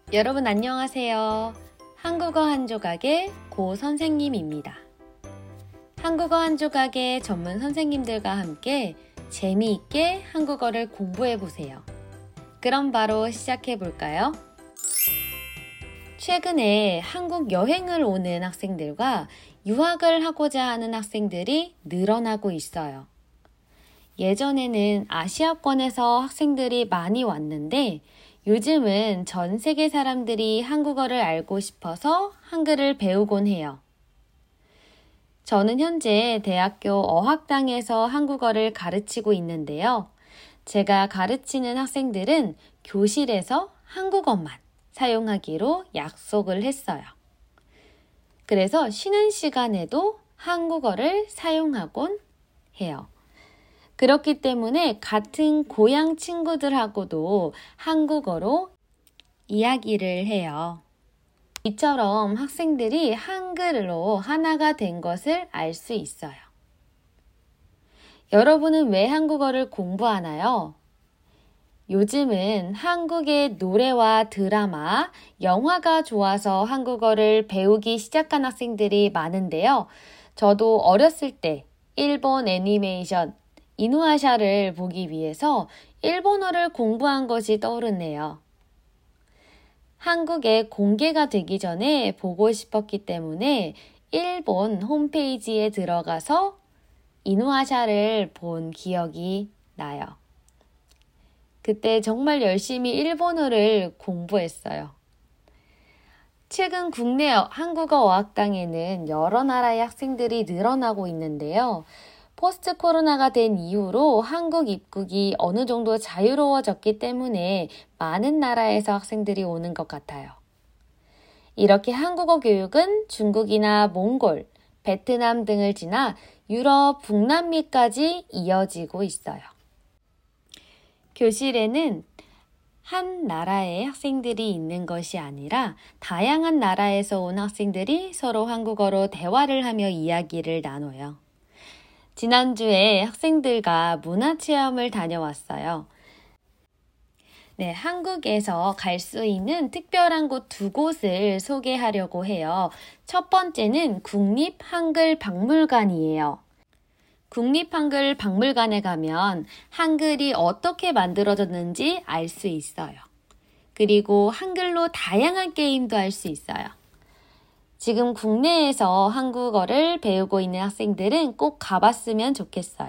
여러분 안녕하세요. 한국어 한 조각의 고 선생님입니다. 한국어 한 조각의 전문 선생님들과 함께 재미있게 한국어를 공부해 보세요. 그럼 바로 시작해 볼까요? 최근에 한국 여행을 오는 학생들과 유학을 하고자 하는 학생들이 늘어나고 있어요. 예전에는 아시아권에서 학생들이 많이 왔는데 요즘은 전 세계 사람들이 한국어를 알고 싶어서 한글을 배우곤 해요. 저는 현재 대학교 어학당에서 한국어를 가르치고 있는데요. 제가 가르치는 학생들은 교실에서 한국어만 사용하기로 약속을 했어요. 그래서 쉬는 시간에도 한국어를 사용하곤 해요. 그렇기 때문에 같은 고향 친구들하고도 한국어로 이야기를 해요. 이처럼 학생들이 한글로 하나가 된 것을 알 수 있어요. 여러분은 왜 한국어를 공부하나요? 요즘은 한국의 노래와 드라마, 영화가 좋아서 한국어를 배우기 시작한 학생들이 많은데요. 저도 어렸을 때 일본 애니메이션 이누야샤를 보기 위해서 일본어를 공부한 것이 떠오르네요. 한국에 공개가 되기 전에 보고 싶었기 때문에 일본 홈페이지에 들어가서 이누야샤를 본 기억이 나요. 그때 정말 열심히 일본어를 공부했어요. 최근 국내 한국어 어학당에는 여러 나라의 학생들이 늘어나고 있는데요. 포스트 코로나가 된 이후로 한국 입국이 어느 정도 자유로워졌기 때문에 많은 나라에서 학생들이 오는 것 같아요. 이렇게 한국어 교육은 중국이나 몽골, 베트남 등을 지나 유럽, 북남미까지 이어지고 있어요. 교실에는 한 나라의 학생들이 있는 것이 아니라 다양한 나라에서 온 학생들이 서로 한국어로 대화를 하며 이야기를 나눠요. 지난주에 학생들과 문화체험을 다녀왔어요. 한국에서 갈 수 있는 특별한 곳 두 곳을 소개하려고 해요. 첫 번째는 국립한글박물관이에요. 국립한글박물관에 가면 한글이 어떻게 만들어졌는지 알 수 있어요. 그리고 한글로 다양한 게임도 할 수 있어요. 지금 국내에서 한국어를 배우고 있는 학생들은 꼭 가봤으면 좋겠어요.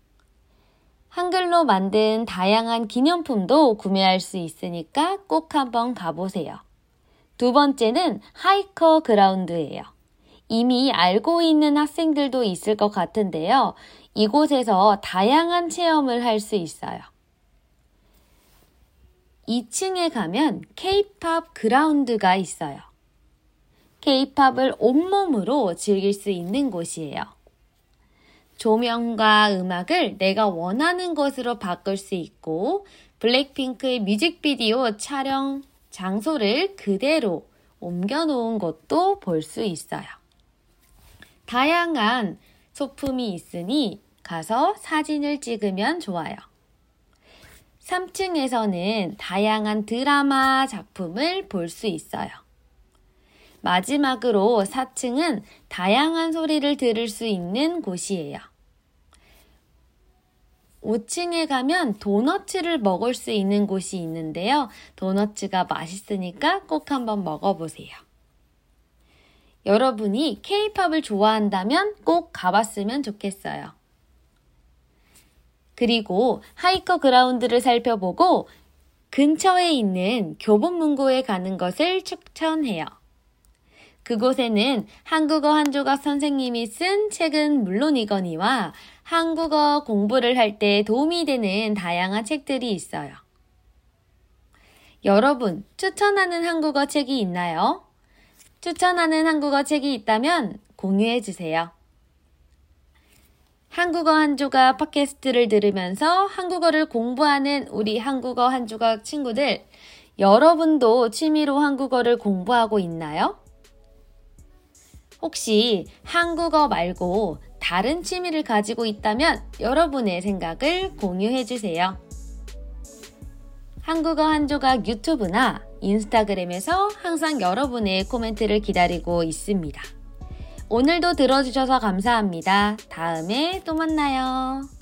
한글로 만든 다양한 기념품도 구매할 수 있으니까 꼭 한번 가보세요. 두 번째는 하이커 그라운드예요. 이미 알고 있는 학생들도 있을 것 같은데요. 이곳에서 다양한 체험을 할 수 있어요. 2층에 가면 K-팝 그라운드가 있어요. K-팝을 온몸으로 즐길 수 있는 곳이에요. 조명과 음악을 내가 원하는 것으로 바꿀 수 있고 블랙핑크의 뮤직비디오 촬영 장소를 그대로 옮겨놓은 것도 볼 수 있어요. 다양한 소품이 있으니 가서 사진을 찍으면 좋아요. 3층에서는 다양한 드라마 작품을 볼 수 있어요. 마지막으로 4층은 다양한 소리를 들을 수 있는 곳이에요. 5층에 가면 도너츠를 먹을 수 있는 곳이 있는데요. 도너츠가 맛있으니까 꼭 한번 먹어보세요. 여러분이 K-팝을 좋아한다면 꼭 가봤으면 좋겠어요. 그리고 하이커 그라운드를 살펴보고 근처에 있는 교보문고에 가는 것을 추천해요. 그곳에는 한국어 한 조각 선생님이 쓴 책은 물론이거니와 한국어 공부를 할 때 도움이 되는 다양한 책들이 있어요. 여러분, 추천하는 한국어 책이 있나요? 추천하는 한국어 책이 있다면 공유해 주세요. 한국어 한 조각 팟캐스트를 들으면서 한국어를 공부하는 우리 한국어 한 조각 친구들, 여러분도 취미로 한국어를 공부하고 있나요? 혹시 한국어 말고 다른 취미를 가지고 있다면 여러분의 생각을 공유해 주세요. 한국어 한 조각 유튜브나 인스타그램에서 항상 여러분의 코멘트를 기다리고 있습니다. 오늘도 들어주셔서 감사합니다. 다음에 또 만나요.